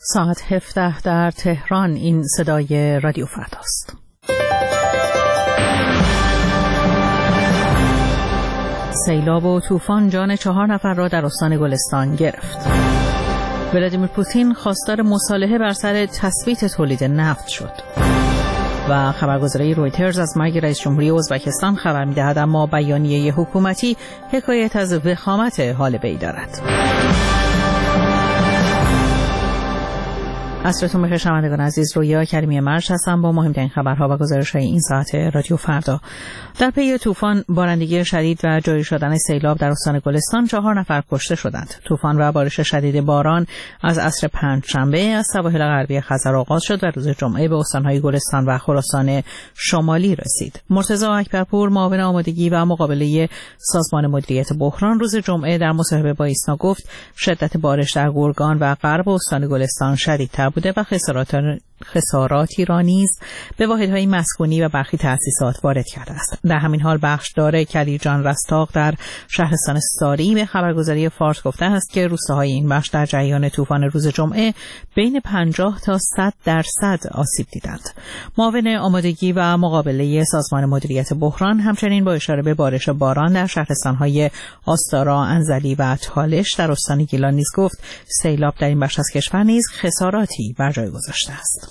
ساعت 17 در تهران. این صدای رادیو فرداست. سیلاب و طوفان جان 4 نفر را در استان گلستان گرفت. ولادیمیر پوتین خواستار مصالحه بر سر تثبیت تولید نفت شد. و خبرگزاری رویترز از مرگ رئیس جمهوری ازبکستان خبر می‌دهد، اما بیانیه حکومتی حکایت از وخامت حال وی دارد. عصرتون بخیر شنوندگان عزیز، رویا کریمی مرج هستم با مهمترین خبرها و گزارش‌های این ساعت رادیو فردا. در پی طوفان، بارندگی شدید و جاری شدن سیلاب در استان گلستان 4 نفر کشته شدند. طوفان و بارش شدید باران از عصر پنجشنبه از سواحل غربی خزر آغاز شد و روز جمعه به استان‌های گلستان و خراسان شمالی رسید. مرتضی اکبرپور، معاون آمادگی و مقابله سازمان مدیریت بحران، روز جمعه در مصاحبه با ایسنا گفت شدت بارش در گرگان و غرب استان گلستان شدیدتر بوده و خساراتی را نیز به واحدهای مسکونی و برخی تأسیسات وارد کرده است. در همین حال بخشدار کلیجان رستاق در شهرستان ساری به خبرگزاری فارس گفته است که روستاهای این بخش در جریان طوفان روز جمعه بین 50 تا 100% آسیب دیدند. معاون آمادگی و مقابله سازمان مدیریت بحران همچنین با اشاره به بارش باران در شهرستان‌های آستارا، انزلی و تالش در استان گیلان نیز گفت سیلاب در این بخش از کشور نیز خساراتی بر جای گذاشته است.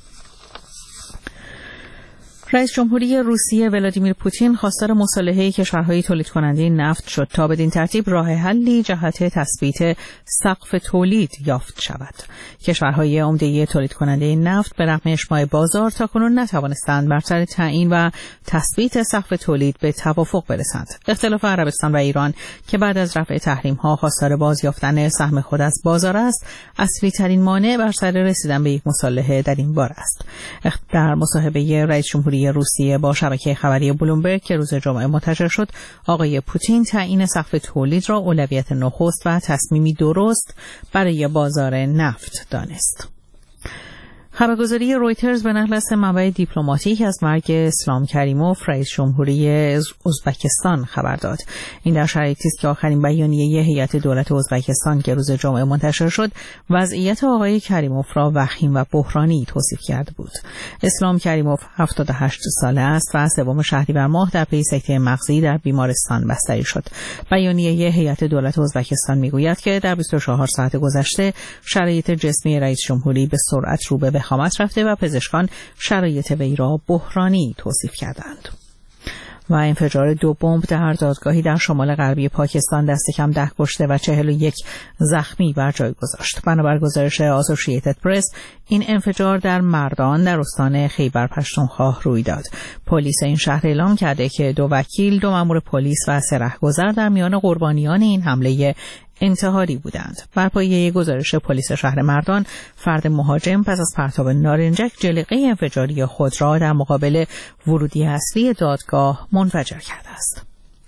رئیس جمهوری روسیه ولادیمیر پوتین خواستار مصالحه کشورهای تولید کننده نفت شد تا بدین ترتیب راه حلی جهت تثبیت سقف تولید یافت شود. کشورهای عمده تولید کننده نفت به رغم اشباع بازار تاکنون نتوانستند بر سر تعیین و تثبیت سقف تولید به توافق برسند. اختلاف عربستان و ایران که بعد از رفع تحریم‌ها خواستار بازیافتن سهم خود از بازار است، اصلی ترین مانع بر سر رسیدن به یک مصالحه در این بار است. در مصاحبه رئیس جمهوری روسیه با شبکه خبری بلومبرگ که روز جمعه منتشر شد، آقای پوتین تعیین سقف تولید را اولویت نخست و تصمیمی درست برای بازار نفت دانست. خبرگزاری رویترز به نقل از منبع دیپلماتیک از مرگ اسلام کریموف، رئیس جمهوری ازبکستان خبر داد. این در شرایطی است که آخرین بیانیه هیئت دولت ازبکستان که روز جمعه منتشر شد، وضعیت آقای کریموف را وخیم و بحرانی توصیف کرده بود. اسلام کریموف 78 ساله است و 3 شهریور ماه در پی سکته مغزی در بیمارستان بستری شد. بیانیه هیئت دولت ازبکستان میگوید که در 24 ساعت گذشته شرایط جسمی رئیس جمهوری به سرعت رو به وخامت رفته و پزشکان شرایط وی را بحرانی توصیف کردند. و انفجار 2 بمب در دادگاهی در شمال غربی پاکستان دست کم 10 کشته و 41 زخمی بر جای گذاشت. بنابر گزارش آسوشییتد پرس، این انفجار در مردان در استان خیبر پختونخوا روی داد. پلیس این شهر اعلام کرده که 2 وکیل، 2 مأمور پلیس و 3 رهگذر در میان قربانیان این حمله انتحاری بودند. بر پایه گزارش پلیس شهر مردان، فرد مهاجم پس از پرتاب نارنجک جلیقه انفجاری خود را در مقابل ورودی اصلی دادگاه منفجر کرده است.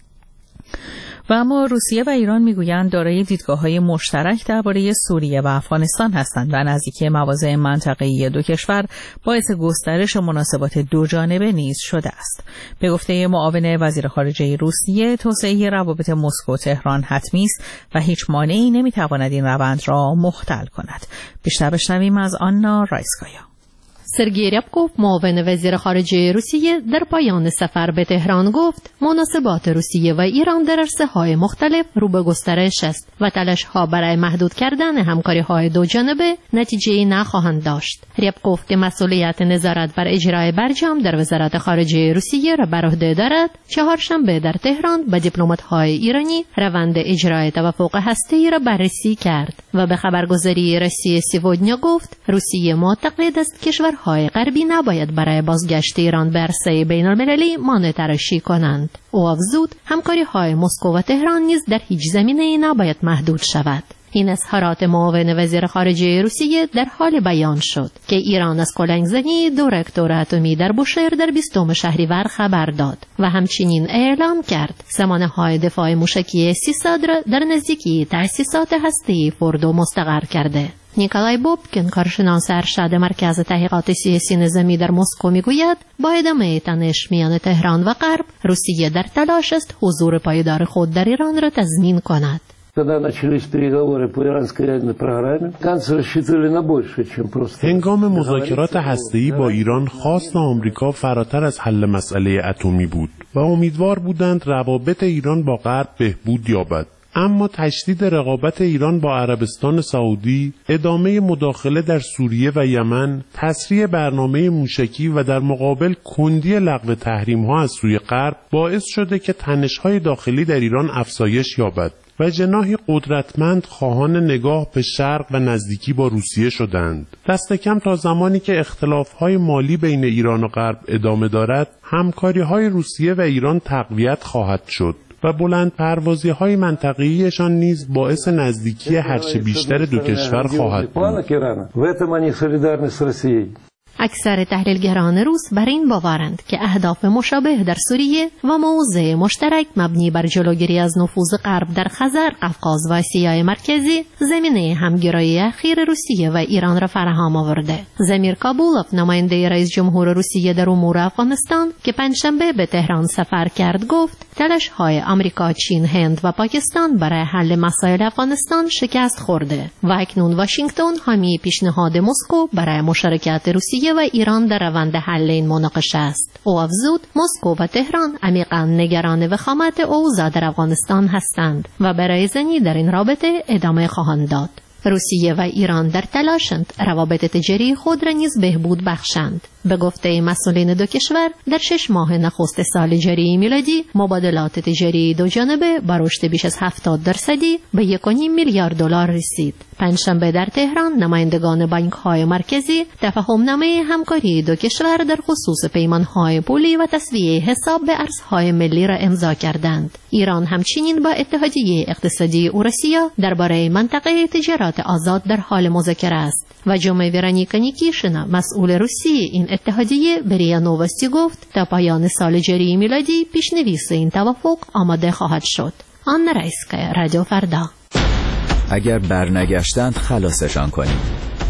و اما روسیه و ایران میگویند دارای دیدگاه‌های مشترک درباره سوریه و افغانستان هستند و نزدیکی مواضع منطقه‌ای 2 کشور باعث گسترش مناسبات 2 جانبه نیز شده است. به گفته معاون وزیر خارجه روسیه، توسعه روابط مسکو تهران حتمی است و هیچ مانعی نمیتواند این روند را مختل کند. بیشتر بشنویم از آنا رایسکایا. سرگئی ریابکوف، معاون وزیر خارجه روسیه، در پایان سفر به تهران گفت مناسبات روسیه و ایران در عرصه‌های مختلف رو به گسترش است و تلاش‌ها برای محدود کردن همکاری‌های 2 جانبه نتیجه‌ای نخواهند داشت. ریابکوف که مسئولیت نظارت بر اجرای برجام در وزارت خارجه روسیه را بر عهده دارد، چهارشنبه در تهران با دیپلمات‌های ایرانی روند اجرای توافق هسته‌ای را بررسی کرد و به خبرگزاری روسیه سیودنیا گفت روسیه معتقد است کشور های غربی نباید برای بازگشت ایران به عرصه بین‌المللی مانع تراشی کنند. او افزود همکاری های مسکو و تهران نیز در هیچ زمینه‌ای نباید محدود شود. این اظهارات معاون وزیر خارجه روسیه در حال بیان شد که ایران از کلنگ‌زنی 2 راکتور اتمی در بوشهر در 20 شهریور خبر داد و همچنین اعلام کرد سامانه‌های دفاع موشکی سی-100 را در نزدیکی تأسیسات هسته‌ای فوردو مستقر کرده. نیکولای بوبکین، کارشناس ارشد مرکز تحقیقات سیاسی نظامی در مسکو، میگوید با ادامه تنش میان تهران و غرب، روسیه در تلاش است حضور پایدار خود در ایران را تضمین کند. هنگام مذاکرات هسته‌ای با ایران خواست آمریکا فراتر از حل مسئله اتمی بود و امیدوار بودند روابط ایران با غرب بهبود یابد. اما تشدید رقابت ایران با عربستان سعودی، ادامه مداخله در سوریه و یمن، تسریع برنامه موشکی و در مقابل کندی لغو تحریم‌ها از سوی غرب باعث شده که تنش‌های داخلی در ایران افزایش یابد و جناحی قدرتمند خواهان نگاه به شرق و نزدیکی با روسیه شدند. دست کم تا زمانی که اختلاف‌های مالی بین ایران و غرب ادامه دارد، همکاری‌های روسیه و ایران تقویت خواهد شد و بلند پروازی‌های منطقه‌ایشان نیز باعث نزدیکی هرچه بیشتر دو کشور خواهد بود. اکثر تحلیلگران روس بر این باورند که اهداف مشابه در سوریه و موضع مشترک مبنی بر جلوگیری از نفوذ غرب در خزر، قفقاز و آسیای مرکزی زمینه همگرایی اخیر روسیه و ایران را فراهم آورده. زمیر کابولوف، نماینده رئیس جمهور روسیه در امور افغانستان که پنجشنبه به تهران سفر کرد، گفت تلاش‌های آمریکا، چین، هند و پاکستان برای حل مسائل افغانستان شکست خورده و اکنون واشنگتن حامی پیشنهاد مسکو برای مشارکت روسیه و ایران در روند حل این مناقشه است. او افزود مسکو و تهران عمیقاً نگران وخامت اوضاع در افغانستان هستند و برای زنی در این رابطه ادامه خواهند داد. روسیه و ایران در تلاشند روابط تجاری خود را نیز بهبود بخشند. به گفته مسئولین دو کشور، در 6 ماه نخست سال جاری میلادی مبادلات تجاری دو جانبه با رشد بیش از 70% به 1.5 میلیارد دلار رسید. پنجشنبه در تهران نمایندگان بانک‌های مرکزی تفاهم‌نامه همکاری دو کشور در خصوص پیمان‌های پولی و تسویه حساب به ارزهای ملی را امضا کردند. ایران همچنین با اتحادیه اقتصادی اوراسیا درباره منطقه تجارت آزاد در حال مذاکره است و جمعه ورونیکا نیکیشینا، مسئول روسیه این اتحادیه، به ریا نووستی گفت تا پایان سال جاری میلادی پیشنویس این توافق آماده خواهد شد. آن رئیسکای رادیو فردا. اگر برنگشتند خلاصشان کنیم.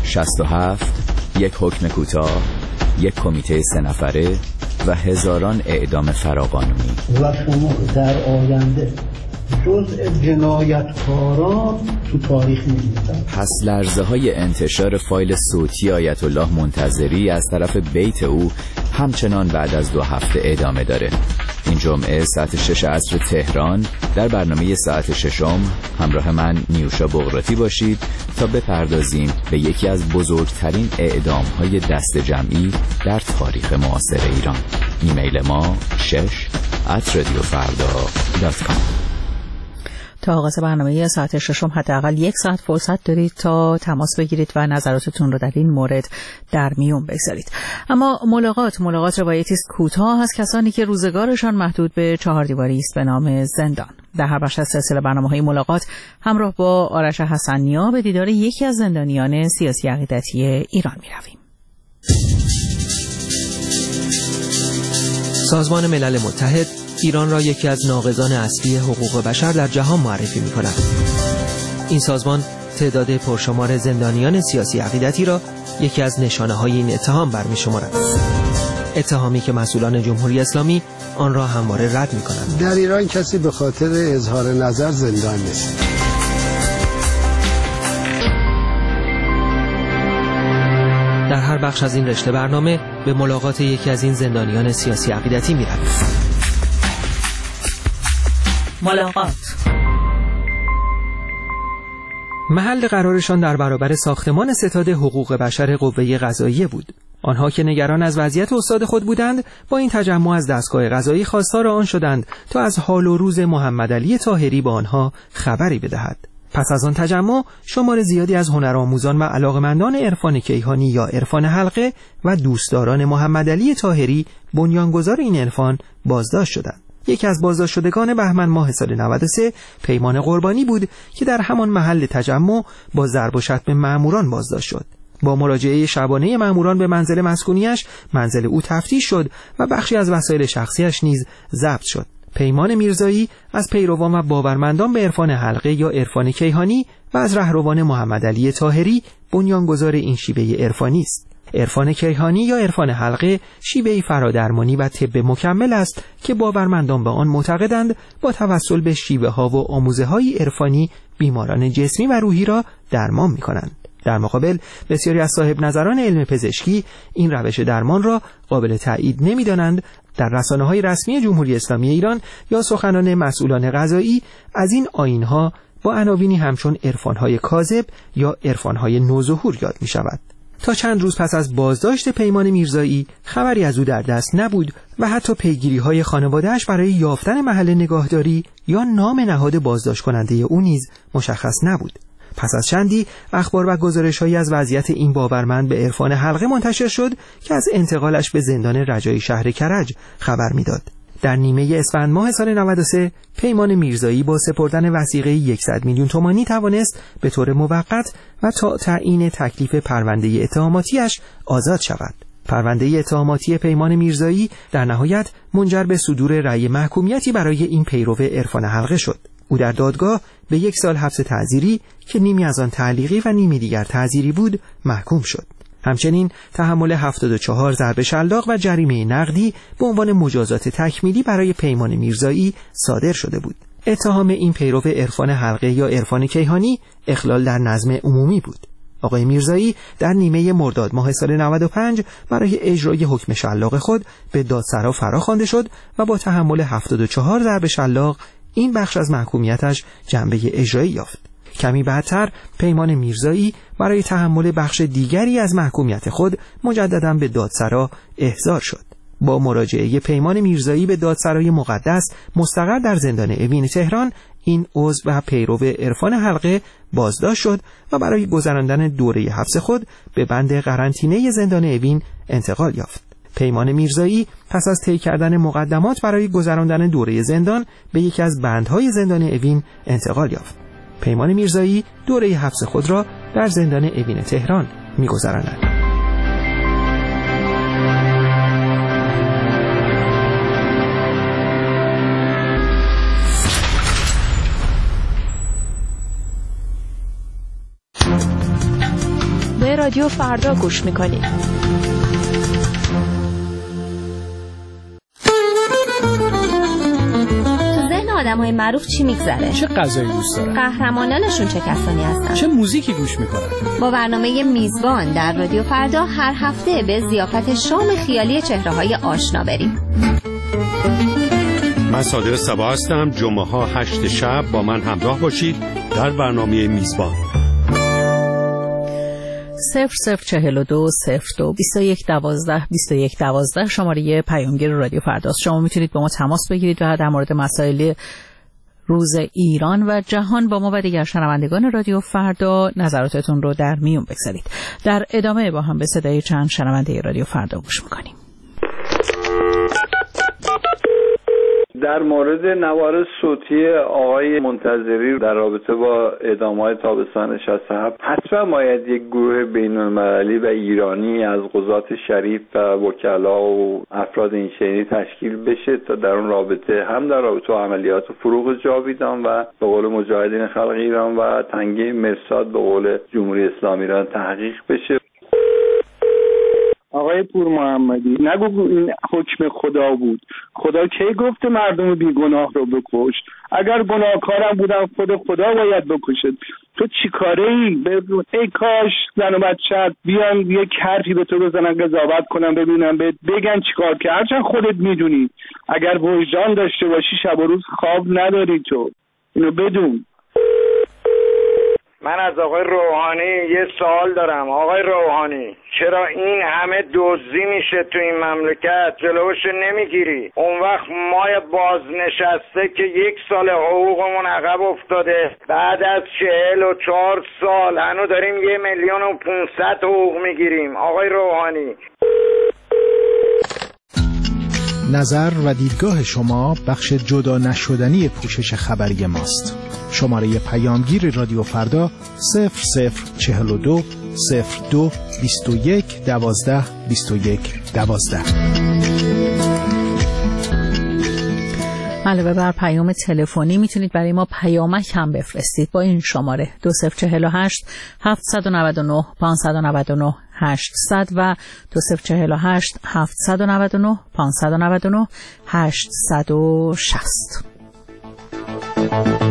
67، یک حکم کوتاه، یک کمیته 3 نفره و هزاران اعدام فراقانونی. و شما در آینده جزء جنایتکاران تو تاریخ می‌بینید. پس لرزه های انتشار فایل صوتی آیت الله منتظری از طرف بیت او همچنان بعد از 2 هفته ادامه داره. این جمعه ساعت 6 عصر تهران در برنامه ساعت 6 همراه من نیوشا بغراتی باشید تا بپردازیم به یکی از بزرگترین اعدام‌های دست جمعی در تاریخ معاصر ایران. ایمیل ما 6@radiofarda.com. تا آغاز برنامه ساعت 6 حداقل 1 ساعت فرصت دارید تا تماس بگیرید و نظراتتون رو در این مورد در میون بگذارید. اما ملاقات روایتی است کوتاه از کسانی که روزگارشان محدود به 4 دیواری است به نام زندان. در هر بخش از سلسله برنامه‌های ملاقات همراه با آرش حسن‌نیا به دیدار یکی از زندانیان سیاسی عقیدتی ایران می‌رویم. سازمان ملل متحد ایران را یکی از ناقضان اصلی حقوق بشر در جهان معرفی می‌کند. این سازمان تعداد پرشمار زندانیان سیاسی عقیدتی را یکی از نشانه‌های این اتهام برمی‌شمارد. اتهامی که مسئولان جمهوری اسلامی آن را همواره رد می‌کنند. در ایران کسی به خاطر اظهار نظر زندان نیست. در هر بخش از این رشته برنامه به ملاقات یکی از این زندانیان سیاسی عقیدتی می‌رویم. ملاقات. محل قرارشان در برابر ساختمان ستاد حقوق بشر قوه قضاییه بود. آنها که نگران از وضعیت استاد خود بودند، با این تجمع از دستگاه قضایی خواستار آن شدند تا از حال و روز محمدعلی طاهری به آنها خبری بدهد. پس از آن تجمع شمار زیادی از هنرآموزان و علاقمندان عرفان کیهانی یا عرفان حلقه و دوستداران محمدعلی طاهری، بنیانگذار این عرفان، بازداشت شدند. یکی از بازداشت شدگان بهمن ماه سال 93 پیمان قربانی بود که در همان محل تجمع با ضرب و شتم مأموران بازداشت شد. با مراجعه شبانه مأموران به منزل مسکونیش، منزل او تفتیش شد و بخشی از وسایل شخصیش نیز ضبط شد. پیمان میرزایی از پیروان و باورمندان به عرفان حلقه یا عرفان کیهانی و از رهروان محمدعلی طاهری، بنیانگذار این شیوه عرفانی است. عرفان کیهانی یا عرفان حلقه شیوهی فرادرمانی و طب مکمل است که باورمندان به آن معتقدند با توسل به شیوه‌ها و آموزه‌های عرفانی بیماران جسمی و روحی را درمان می‌کنند. در مقابل بسیاری از صاحب نظران علم پزشکی این روش درمان را قابل تأیید نمی‌دانند. در رسانه‌های رسمی جمهوری اسلامی ایران یا سخنان مسئولان قضایی از این آیین‌ها با عناوینی همچون عرفان‌های کاذب یا عرفان‌های نوظهور یاد می‌شود. تا چند روز پس از بازداشت پیمان میرزایی خبری از او در دست نبود و حتی پیگیری‌های خانواده‌اش برای یافتن محل نگاهداری یا نام نهاد بازداشت کننده او نیز مشخص نبود. پس از چندی اخبار و گزارش‌هایی از وضعیت این باورمند به عرفان حلقه منتشر شد که از انتقالش به زندان رجایی شهر کرج خبر می‌داد. در نیمه اسفند ماه سال 93 پیمان میرزایی با سپردن وثیقه 100 میلیون تومانی توانست به طور موقت و تا تعیین تکلیف پرونده اتهاماتیش آزاد شود. پرونده اتهاماتی پیمان میرزایی در نهایت منجر به صدور رأی محکومیتی برای این پیرو عرفان حلقه شد. او در دادگاه به 1 سال حبس تعزیری که نیمی از آن تعلیقی و نیمی دیگر تعزیری بود محکوم شد. همچنین تحمل 74 ضرب شلاق و جریمه نقدی به عنوان مجازات تکمیلی برای پیمان میرزایی صادر شده بود. اتهام این پیرو عرفان حلقه یا عرفان کیهانی اخلال در نظم عمومی بود. آقای میرزایی در نیمه مرداد ماه سال 95 برای اجرای حکم شلاق خود به دادسرا فراخوانده شد و با تحمل 74 ضرب شلاق این بخش از محکومیتش جنبه اجرایی یافت. کمی بعدتر پیمان میرزایی برای تحمل بخش دیگری از محکومیت خود مجدداً به دادسرا احضار شد. با مراجعه پیمان میرزایی به دادسرای مقدس مستقر در زندان اوین تهران این عضو و پیرو عرفان حلقه بازداشت شد و برای گذراندن دوره حبس خود به بند قرنطینه زندان اوین انتقال یافت. پیمان میرزایی پس از طی کردن مقدمات برای گذراندن دوره زندان به یکی از بندهای زندان اوین انتقال یافت. پیمان میرزایی دوره حبس خود را در زندان اوین تهران می‌گذراند. به رادیو فردا گوش می‌کنید. آدم‌های معروف چی میگذره؟ چه غذایی دوست دارن؟ قهرمانانشون چه کسانی هستن؟ چه موزیکی گوش میکنن؟ با برنامه میزبان در رادیو فردا هر هفته به ضیافت شام خیالی چهره‌های آشنا بریم. من صادق صبا هستم. جمعه‌ها 8 شب با من همراه باشید در برنامه میزبان. 0042 02 21 12 21 12 شماره پیامگیر رادیو فرداست. شما میتونید با ما تماس بگیرید و در مورد مسائل روز ایران و جهان با ما و دیگر شنوندگان رادیو فردا نظراتتون رو در میون بگذارید. در ادامه با هم به صدای چند شنونده رادیو فردا گوش میکنیم. در مورد نوار صوتی آقای منتظری در رابطه با اعدام‌های تابستان 67 حتما باید یک گروه بین‌المللی و ایرانی از قضات شریف و وکلا و افراد این شکلی تشکیل بشه تا در اون رابطه هم در رابطه با عملیات فروغ جاویدان و به قول مجاهدین خلق ایران و تنگه مرصاد به قول جمهوری اسلامی ایران تحقیق بشه. آقای پور محمدی نگو این حکم خدا بود. خدا کی گفته مردم بیگناه رو بکش؟ اگر گناهکارم بودن خود خدا باید بکشد. تو چی کاره ای؟ ای کاش زن و بچه‌ت بیان یک حرفی به تو بزنن قضاوت کنن ببینن بگن چی کار که هرچند خودت میدونی اگر وجدان داشته باشی شب و روز خواب نداری. تو اینو بدون. من از آقای روحانی یه سوال دارم. آقای روحانی چرا این همه دزدی میشه تو این مملکت جلوش نمیگیری؟ اون وقت ما بازنشسته که 1 سال حقوقمون عقب افتاده بعد از 44 سال هنو داریم 1,500,000 حقوق میگیریم. آقای روحانی نظر و دیدگاه شما بخش جدا نشدنی پوشش خبری ماست. شماره پیامگیر رادیو فردا 0042 02 21 12 21 12. علاوه بر پیام تلفنی میتونید برای ما پیامک هم بفرستید با این شماره 2048 799 599 800 و 2048 799 599 860.